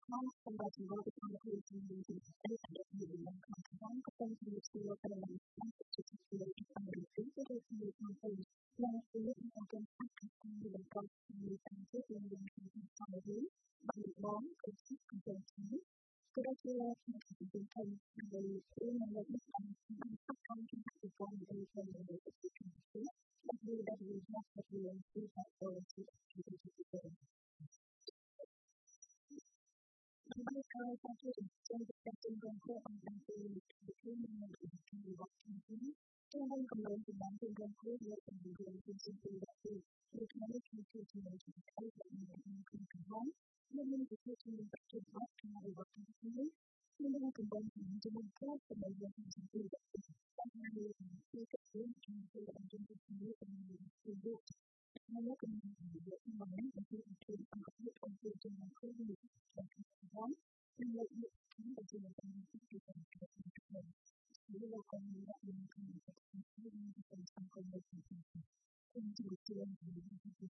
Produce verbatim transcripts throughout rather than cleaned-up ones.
Không, không bao giờ có cái con người thì mình thì đây là được nhiều lần còn có có công ty xưa đây là đang thực sự là bằng được thứ cái đôi khi mà từ nên khi lúc mà trong phát triển công việc công thì tăng chất lên lên thì sau đó bằng được bón công sức công việc chính cái đó chưa khi mà thực hiện thành rồi khi mà mình biết rằng bằng phát công trong các cơ quan đây là một cái sự cần thiết đặc biệt đặc biệt là thực hiện khi mà tôi chỉ chỉ chỉ chỉ Mấy cái phát triển trên thực tế trên công khu bằng tăng từ từ khi mà mình được kỳ vọng trong chính trong văn còn lớn thì bán trên công khu là phần người trên trên từ đặc biệt được nói khi chưa chỉ là chúng ta là mình đã không cần cần bóng nên mình được chưa chỉ tập trung bóc trong đời vật trong chính nhưng mà cần bóng thì mình chỉ muốn khác và đời vật trong chính từ đặc biệt trong hai người thì chưa tập trung trong từ đặc biệt trong chính từ đặc biệt từ được nên nó cần nhiều việc mà mấy cái chuyện chuyện ở cái công ty trên nó có nhiều và đó nên là những cái mà chỉ là trong cái chuyện của mình chỉ là con người đã làm cái gì đó nhưng mà còn trong công việc thì không chỉ chưa là những cái chuyện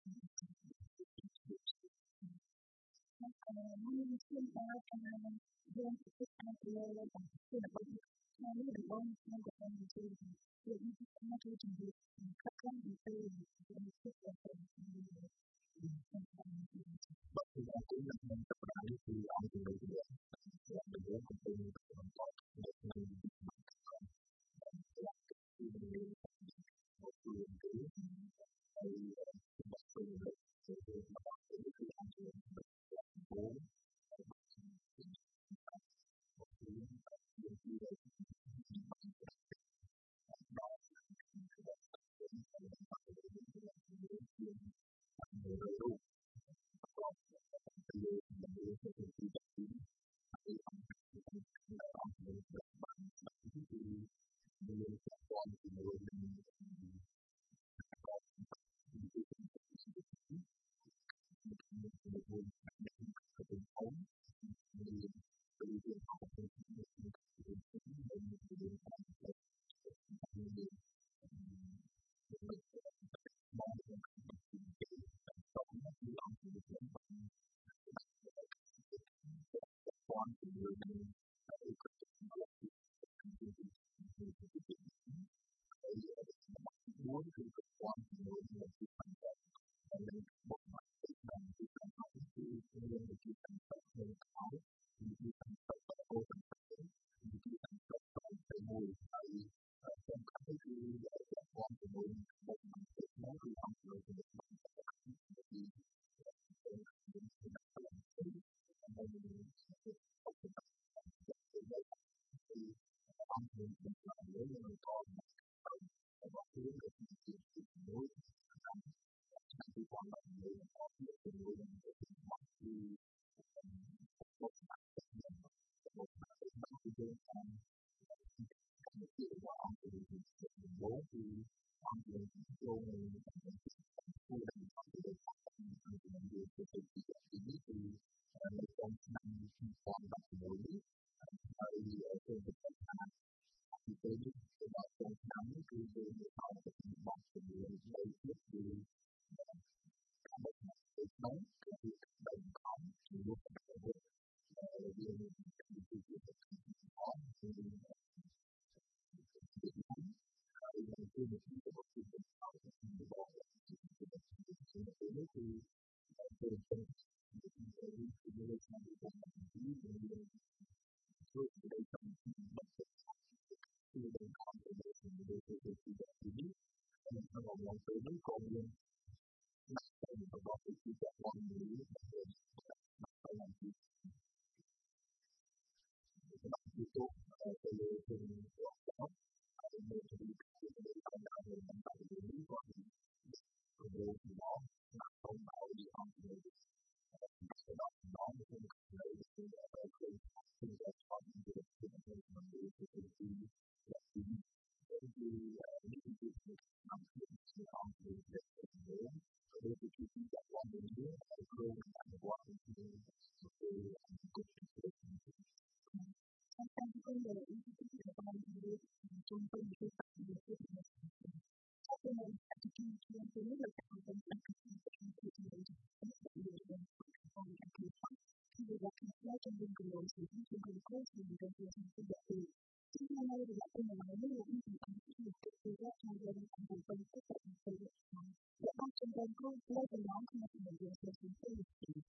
nó còn nó liên quan tới cái dân cái ai là là cái là bông nó là bông nó là bông thì những cái nó chưa chuẩn bị các cái gì từ những cái cái bất kỳ ai cũng là mình tập lại thì ai cũng được được làm được cái công ty mình có được mình làm cái gì một quyền cứ hay bất kỳ được sự mà bạn tự cứ làm được muốn một thứ điều gì đấy đó người đầy đủ còn bây giờ mình đưa cho mình đi tập đi thì ông là ông mình được bạn bạn thì mình sẽ còn thì người mình mình muốn cái tình huống mình tự nhiên học mình mình mình mong sống thì ông thì mình quan thì người mình muốn thì quan thì người mình thì thành lên một mặt bằng thì thành công thì người mình thì thành công hơn áo thì thì thành công ô thành thì thì thành công phải ngồi tại trong các cái quan thì người một mặt nó thì ông người thì một mặt thì ông người mình làm nếu như mình có một thứ được thì đối thì quan trọng nếu có được thì đối thì một mặt một mặt thì đơn giản cái chuyện của ông thì bố thì ông thì cho mình khu định trong cái việc mình điều cái việc thì thì trong năm quan trọng đối ở ở trên cái thì tới cái đó trong năm thì thì họ sẽบอกthì lấy trước thì một cái nóng cái việc bệnh có thì lúc đó là điều thì thì có thì thì nóng thì khi mình có một cái bệnh có thì bỏ thì thì thì từ từ thì đây là một cái thì rồi đây trong thì mình có thể thì mình thì thì thì mình có một lần tới mấy con luôn thì mình có cái sự quan tâm đến phải làm gì bạn thì tốt cái cái cái đó thì mình thì mình không làm được mình phải để ý còn rồi thì nó là không bảo gì không thì cái đó nó cũng lấy cái cái cái cái cái chọn được cái cái mình để cái cái cái là cái cái những cái cái làm việc thì không thì để để để cái cái cái quan điểm đó cái cái cái quan điểm thì cũng trong cái công việc cái cái quan điểm trong công việc Aku melihat kemungkinan ini berkaitan dengan kepentingan kepentingan kepentingan kepentingan kepentingan nói trong đêm cùng đội sự trong trường hợp có sự đồng thời trong công việc thì chúng ta đây là cái nói với là những gì anh sẽ được tự tư giác trong gia đình của phần tất cả những sự việc này để bắt trong đêm có lấy cái đó không phải là điều sẽ chúng tôi được thì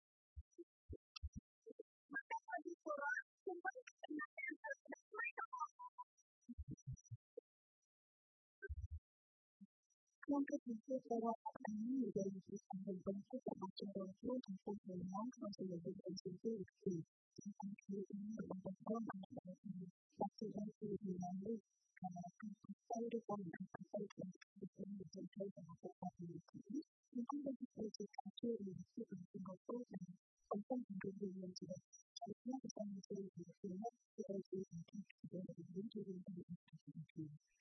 trong cái tình huống sau đó anh nghĩ về những sự thành công của tất cả trong đêm có trong phần người nói không phải là điều sẽ chúng tôi được thì chúng ta khi những người bằng bằng có bằng bằng và sự đang từ từ làm đi sau đó còn đang phải xây dựng được những người trong thế và tất cả những thứ nhưng cũng đang phải sự cảm chưa được sự cần sự ngọt tốt và khôngต้องการดูดีเลยทีเดียวใช้เพื่อจะมีสิ่งที่ดีที่สุดที่เราจะทำที่จะได้ดีที่สุดที่เราจะทำที่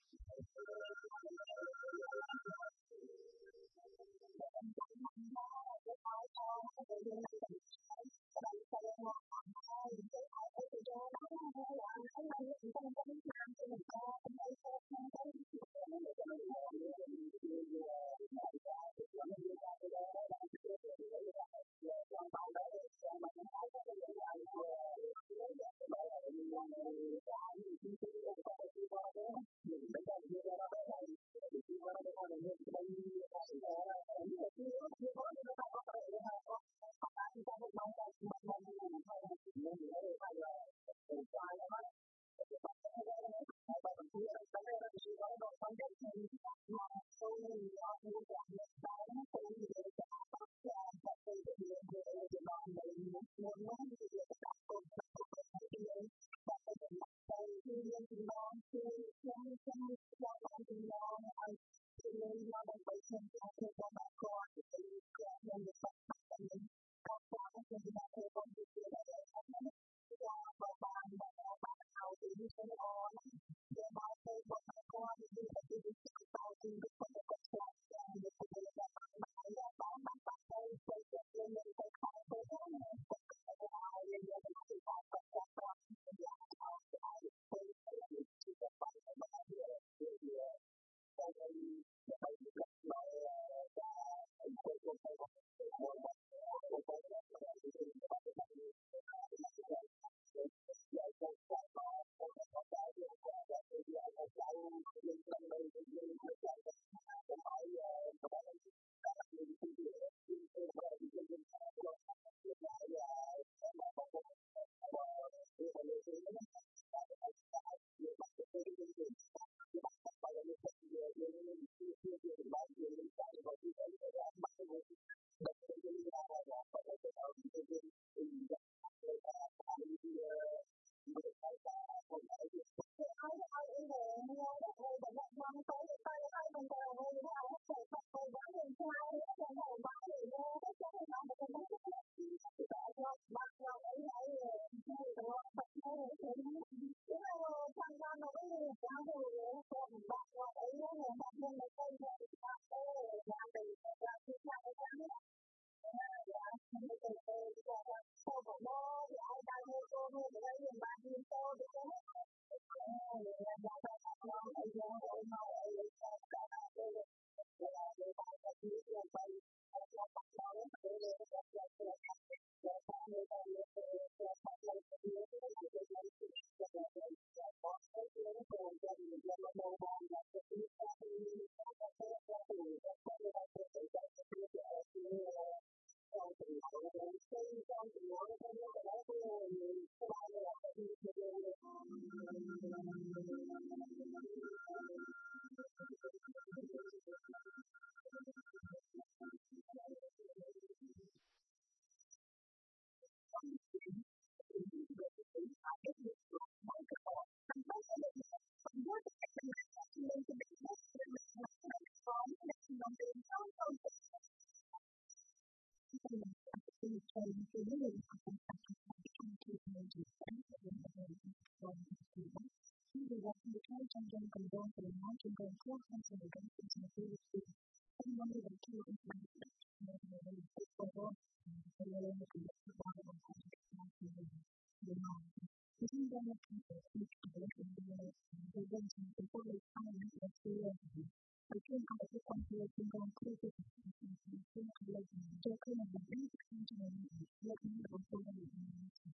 trong đêm cùng đôi thì nói chung đêm thuốc không thể được cái sự gì thì không nói được cái chuyện mà mình mình tự có cho nên là cái sự quan trọng của chúng ta thì mình mà chúng ta là cái sựที่เกิดขึ้นในในเรื่องที่เป็นผู้รู้ข้างในตัวเองแต่ที่เขาที่ความเชื่อที่การที่จะที่เขาเจอขึ้นในเรื่องที่เขาจะเลือกที่เราต้อง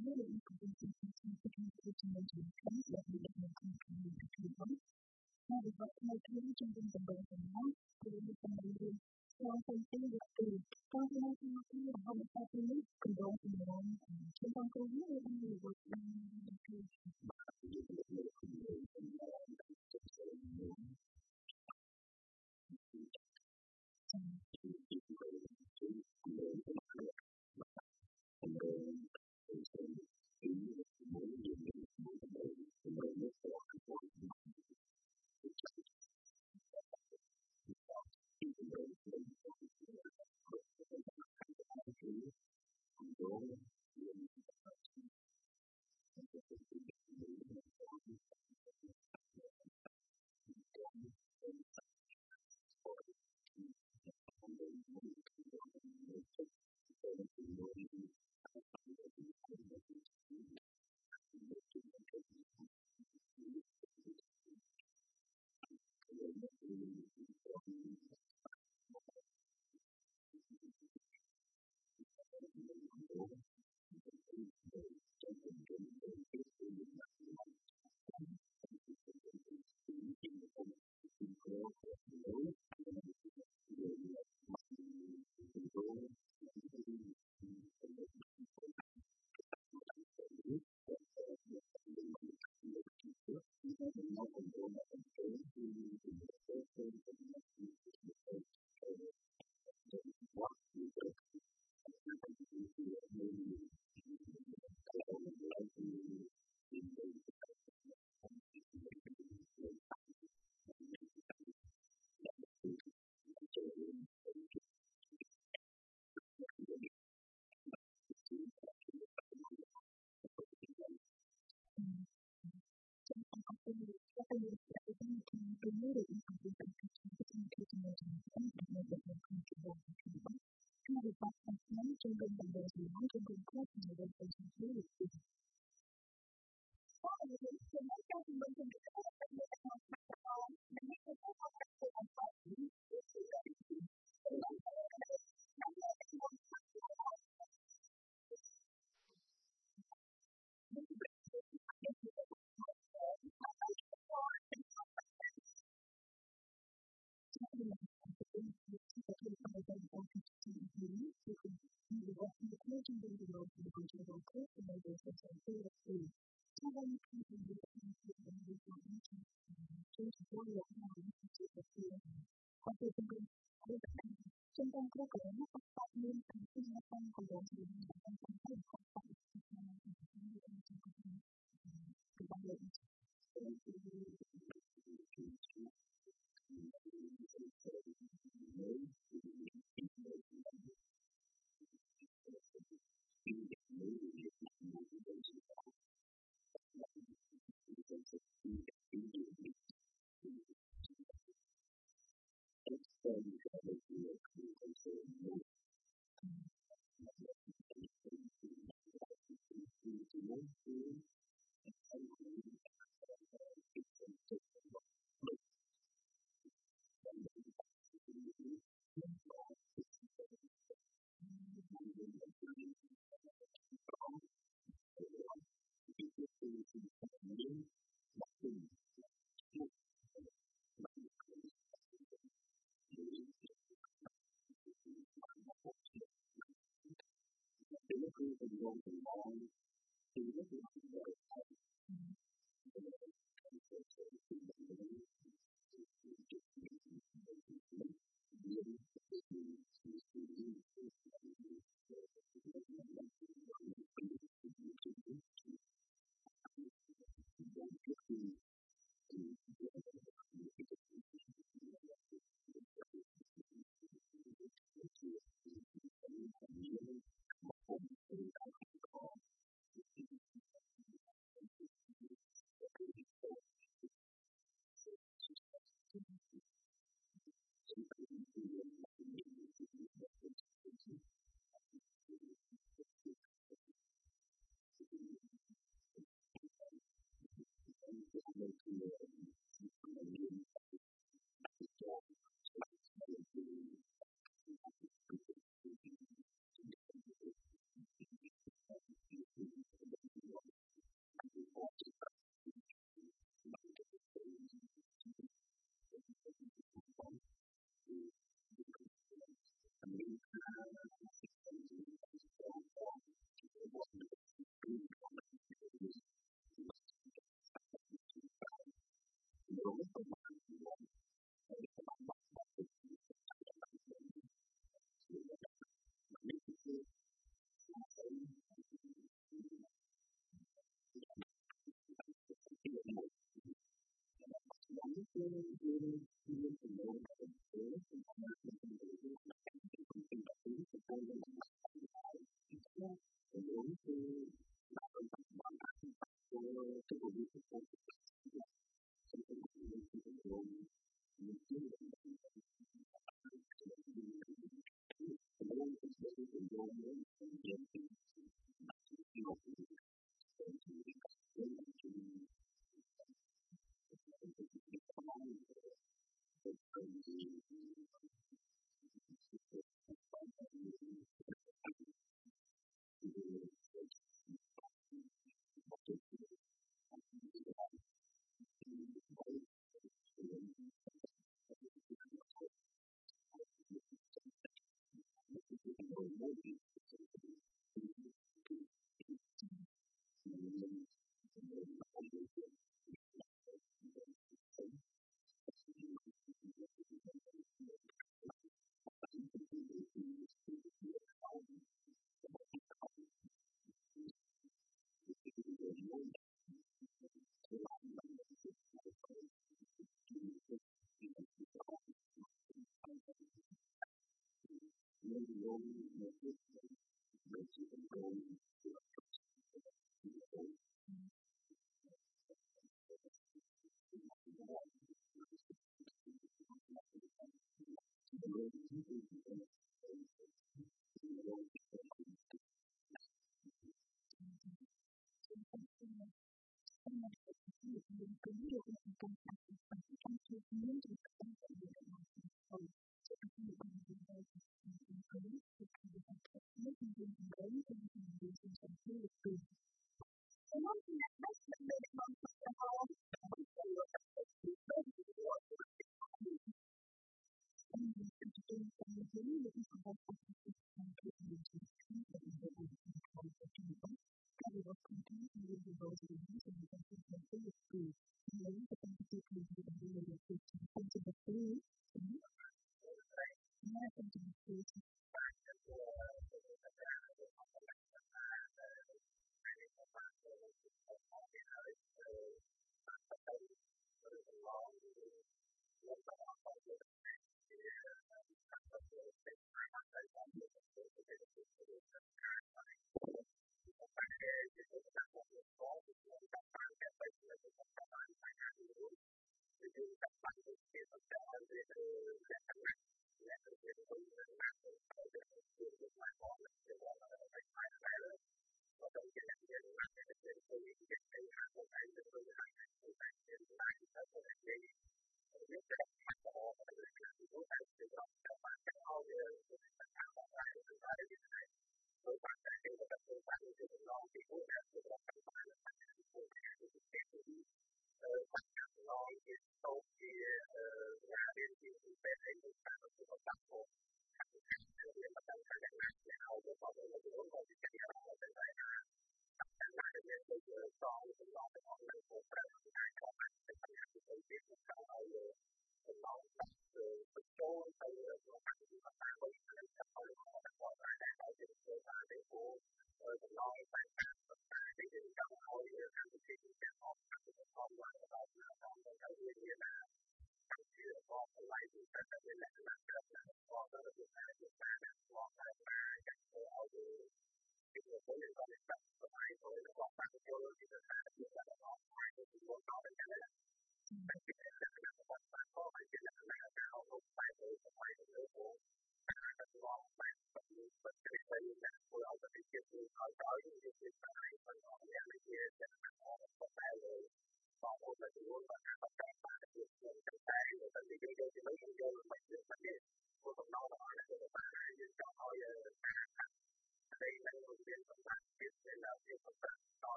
really inconvenient situation comes that we don't know how to do. Now, the documentation in the background, the information, something that is confidential, how it's happening, can go to the one, and keep on going, and we will find the truth.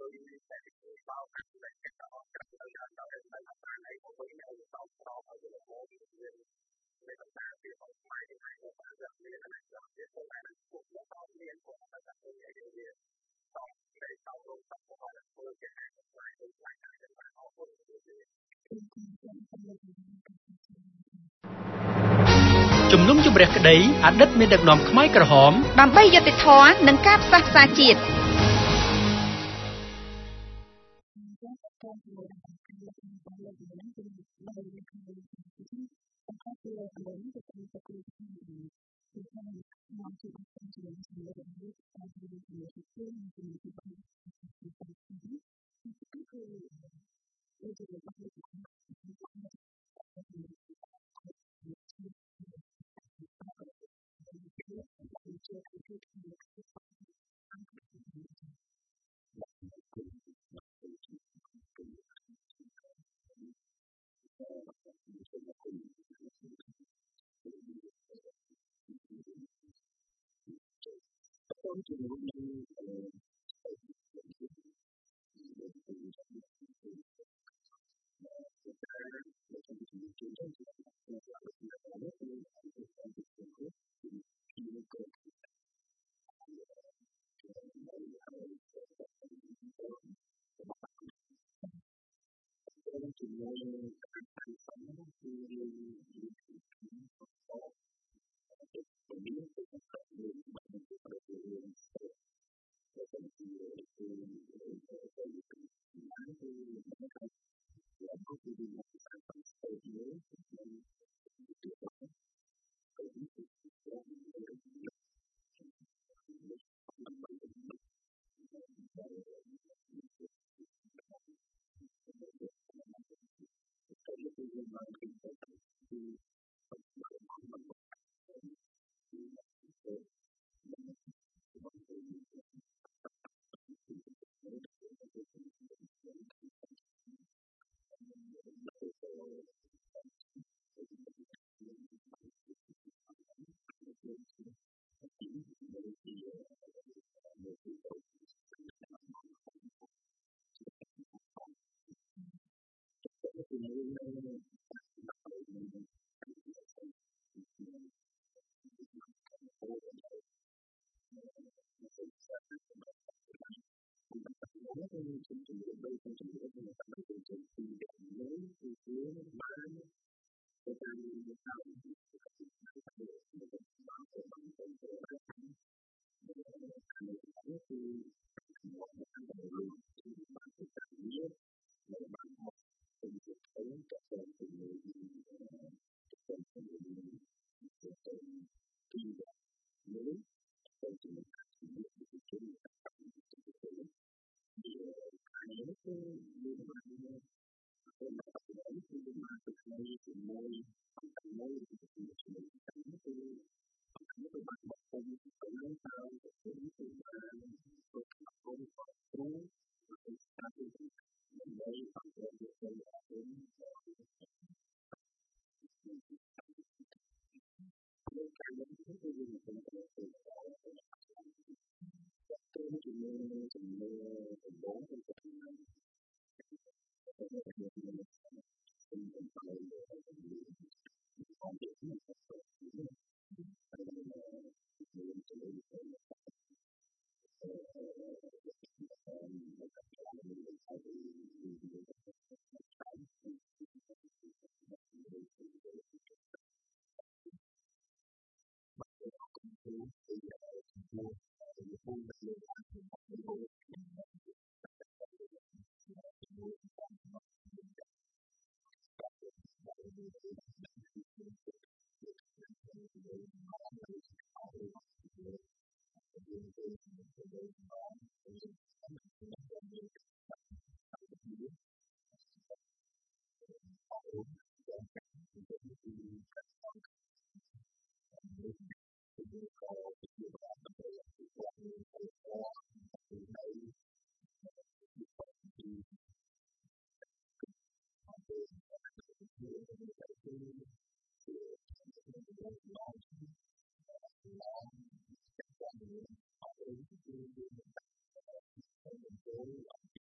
ជំនុំជម្រះក្តីអតីតមានដឹកនាំខ្មែរក្រហមដើម្បីយុត្តិធម៌និងការផ្សះផ្សាជាតិ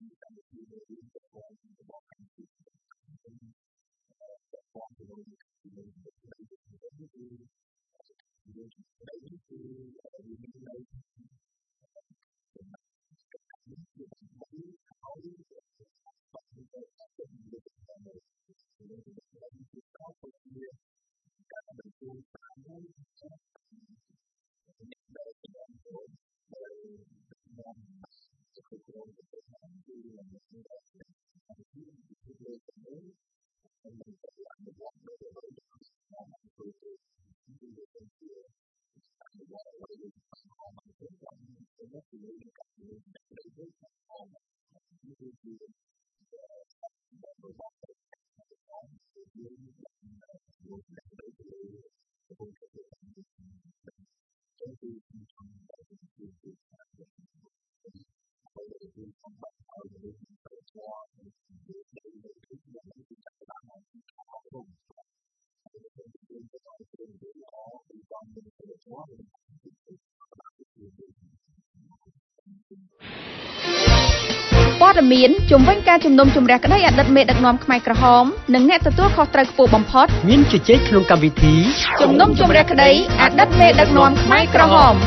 ព័ត៌មានជំវិញការជំនុំជម្រះក្តីអតីតមេដឹកនាំខ្មែរក្រហមនិងអ្នកទទួលខុសត្រូវខ្ពស់បំផុតមានជជែកក្នុងកម្មវិធីជំនុំជម្រះក្តីអតីតមេដឹកនាំខ្មែរក្រហម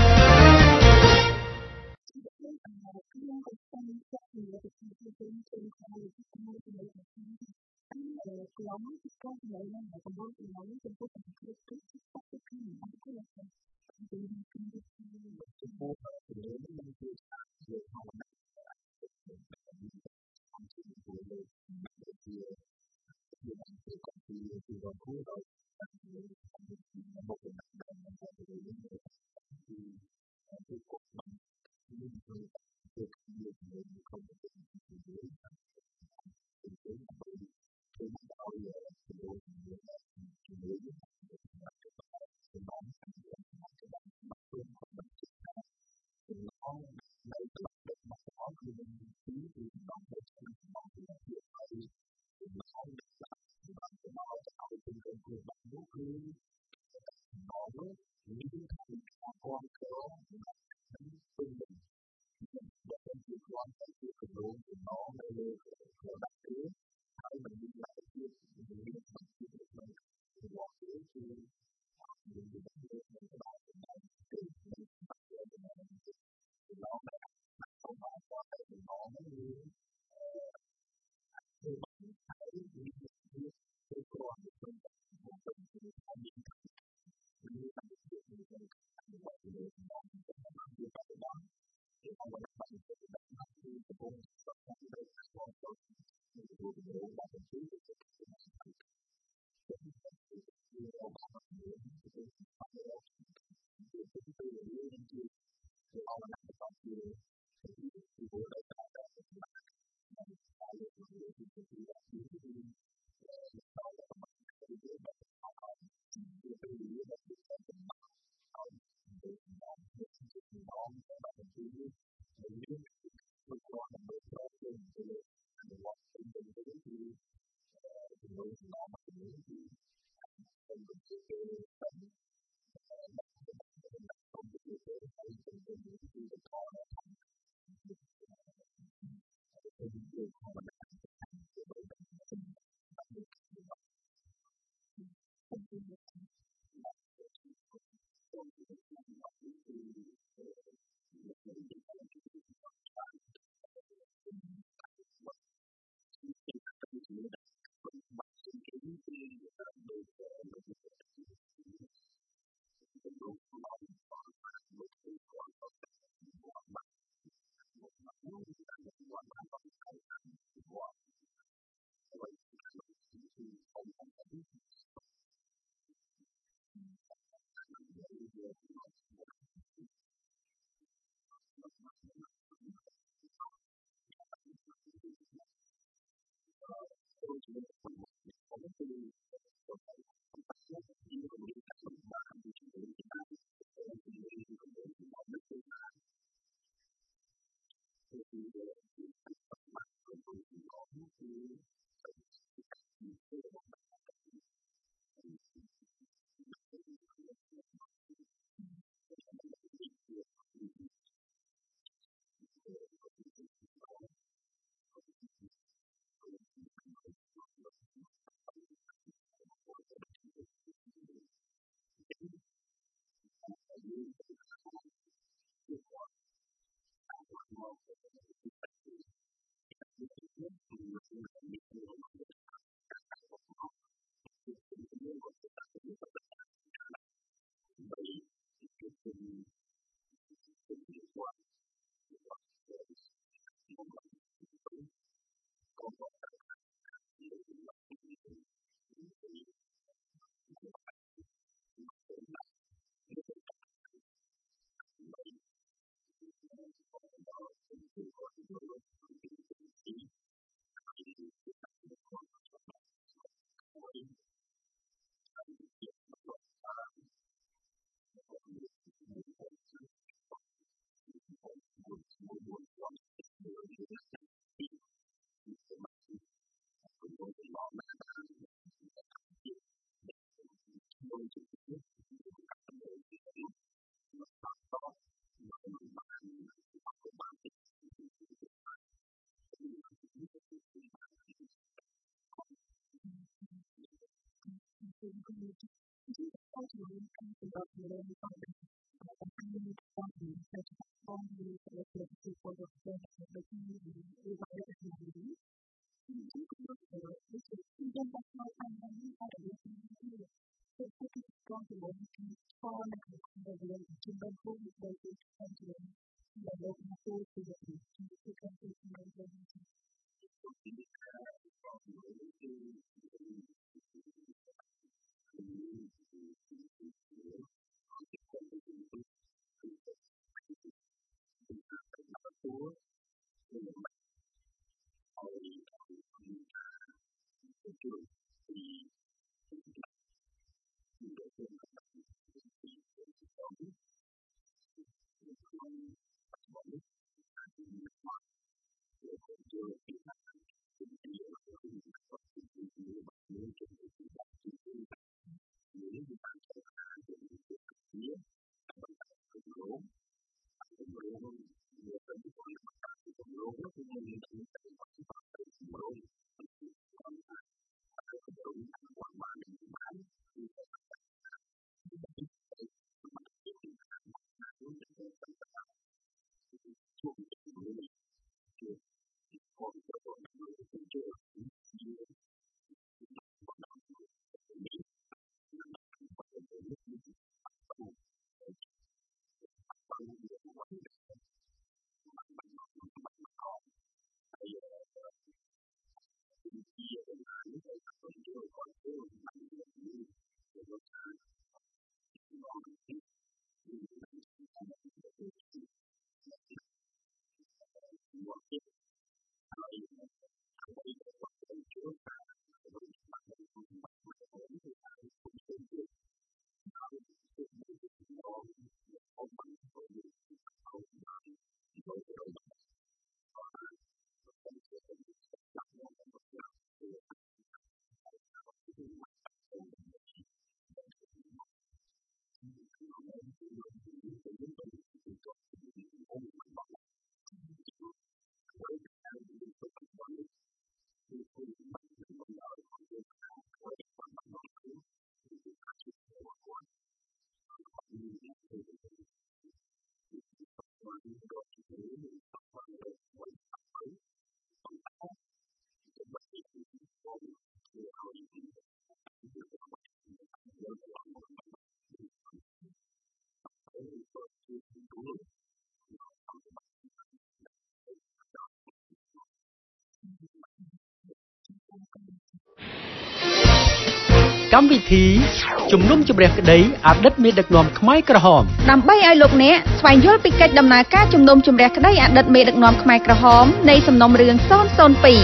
កម្មវិធីជំនុំជម្រះក្តីអតីតមេដឹកនាំខ្មែរក្រហមដើម្បីឲ្យលោកអ្នកស្វែងយល់ពីកិច្ចដំណើរការជំនុំជម្រះក្តីអតីតមេដឹកនាំខ្មែរក្រហមនៃសំណុំរឿងศูนย์ ศูนย์ ពីរ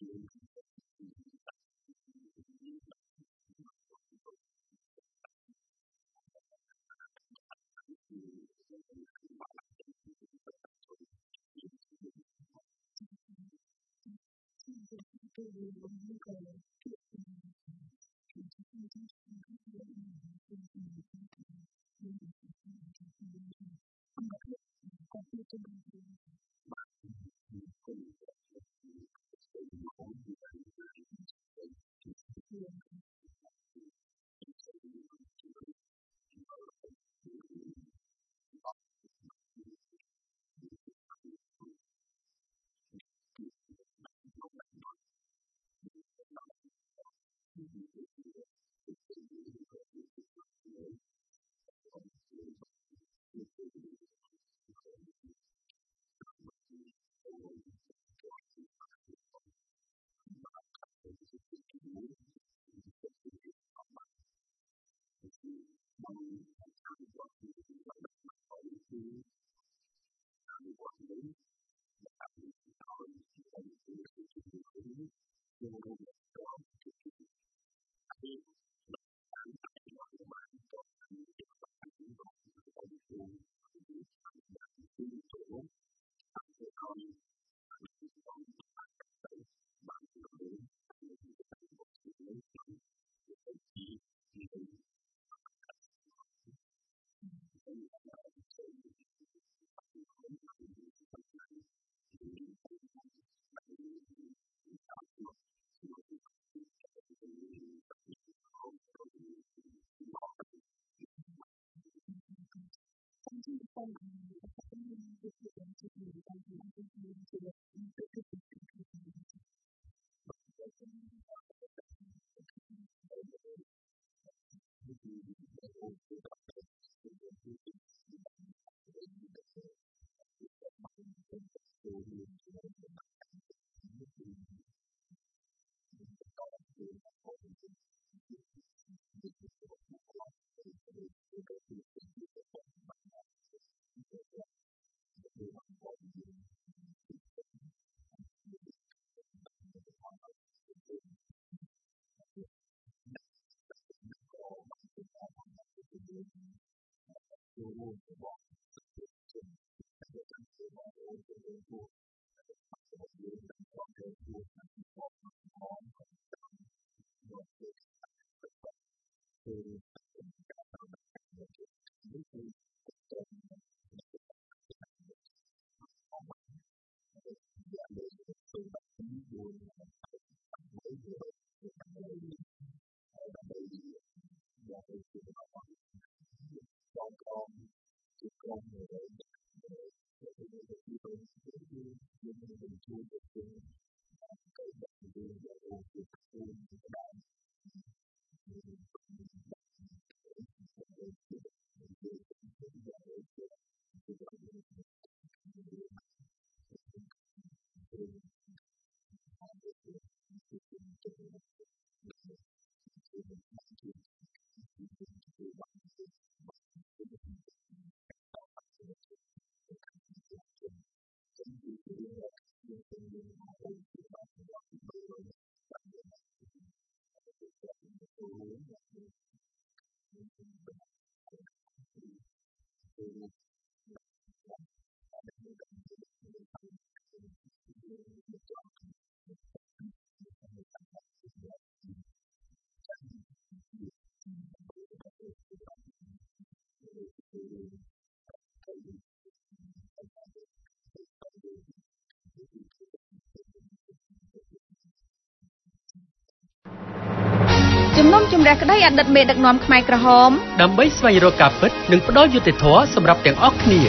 ជំនុំជម្រះក្តីអតីតមេដឹកនាំខ្មែរក្រហមដើម្បីស្វែងរកការពិតនិងផ្ដល់យុត្តិធម៌សម្រាប់ទាំងអស់គ្នា